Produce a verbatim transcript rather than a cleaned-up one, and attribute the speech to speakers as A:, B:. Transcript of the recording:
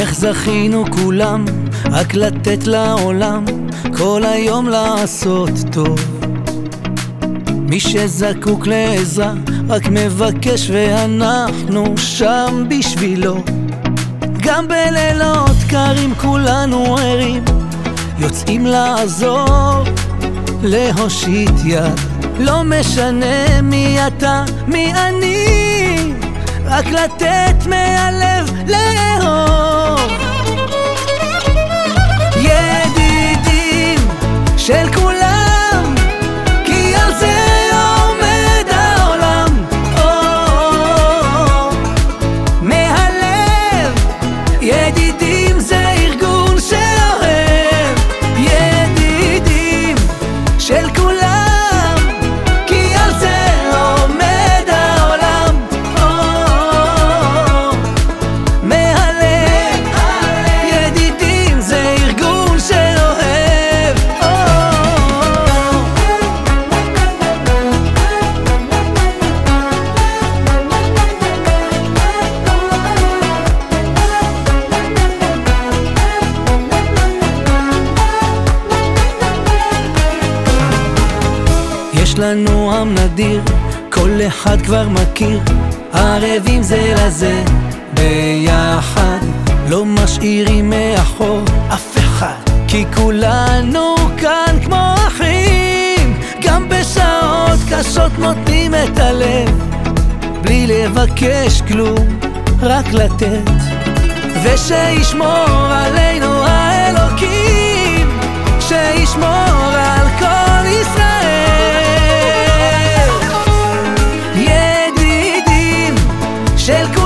A: איך זכינו כולם רק לתת לעולם, כל היום לעשות טוב. מי שזקוק לעזרה רק מבקש ואנחנו שם בשבילו. גם בלילות קרים כולנו ערים, יוצאים לעזור, להושיט יד. לא משנה מי אתה, מי אני, רק לתת מהלב לאהוב. ידידים של כולם, כי על זה עומד העולם. או, או, או, מהלב, ידידים זה ארגון שאוהב. ידידים של כולם, כי על זה עומד העולם. או, או, או, מהלב, ידידים זה ארגון שאוהב. או, יש לנו עם נדיר, כל אחד כבר מכיר, ערבים זה לזה ביחד, לא משאירים מאחור אף אחד, כי כולנו כאן כמו אחים. גם בשעות קשות נותנים את הלב, בלי לבקש כלום, רק לתת. ושישמור עלינו האלוקים, שישמור על כל ישראל. ידידים של כולם,